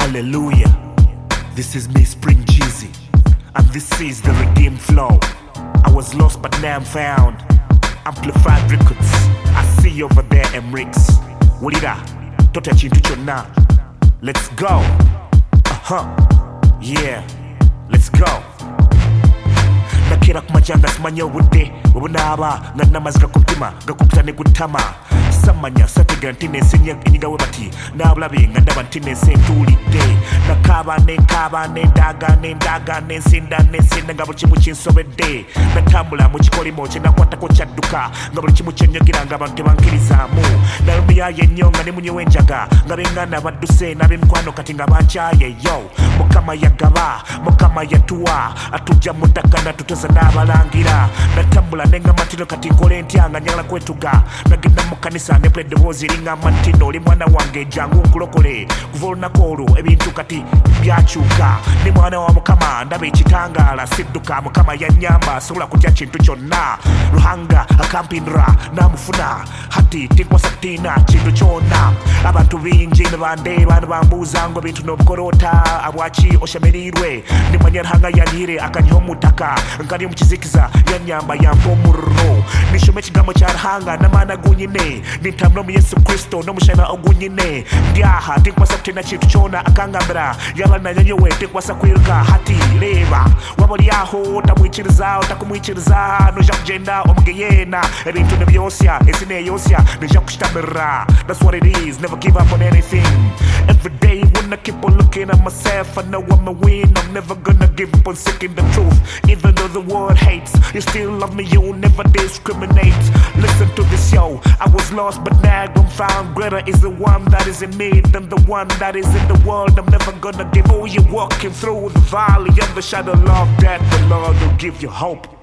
Hallelujah. This is me, Spring Jeezy, and this is the redeemed flow. I was lost but now I'm found. Amplified Records. I see you over there, Emrix. Wulira, tota chintu chonna. Let's go. Yeah, let's go. Nakira kumajanga simanya obudde obunaaba nga namazika ku mutima gakukutane gutama samanya sategera ntine ensenya enyiga we bati n'abulabe nga ndaba ntine ensentuulidde nakaaba nendaga nensinda nga buli kimu kinsobedde natambula mu kikolimo kye nakwatako kyadduka nga buli kimu kyenyogira nga abantu tebankirizaamu nalumiyayo ennyo nga ne munyewo enjaga nga benganda badduse n'ab'emikwano kati nga bankyaye yo mukama yagaba mukama yatuwa atujja mu ttaka natuteza n'abalangira natambula nengamatiro kati nkole ntya nga nyagala kwetuga nagenda mu kanisa nepula eddoboozi eriŋŋamba nti nno oli mwana wange jangu nkulokole kuva olunaku olwo ebintu kati byakyuka ne mwana wa mukama ndaba ekitangaala sidduka mukama yannyamba sobola kutya kintu kyonna ruhanga akampindura n'amufuna hati tinkwasa kutina kintu kyonna abantu bingi ne bandeeba ne bambuuza ngo ebintu n'obukoloota abwaki oshemerirwe nimanya ruhanga yanyiire akanyiho mu ttaka nkali mu kizikiza yannyamba yampa omurro nishoma ekigambo kya ruhanga n'amaana gunyine nintambula mu yesu kristo n'omushana ogunyine ndyaha tinkwasa kutina kintu kyona akangambira yaba nanyanyowe tinkwasa kwiruka hati leeba waba oli aho tamwikiriza otakumwikiriza noja kugenda omugeyena ebintu nebyosya ensi neyosya neja kushitamirira. That's what it is, never give up on anything. Every day when I keep on looking at myself, I know I'm a win. I'm never gonna give up on seeking the truth. Even though the world hates, you still love me, you never discriminate. Listen to this, yo, I was lost but now I'm found. Greater is the one that is in me than the one that is in the world. I'm never gonna give. Oh, you're walking through the valley of the shadow of death, the Lord will give you hope.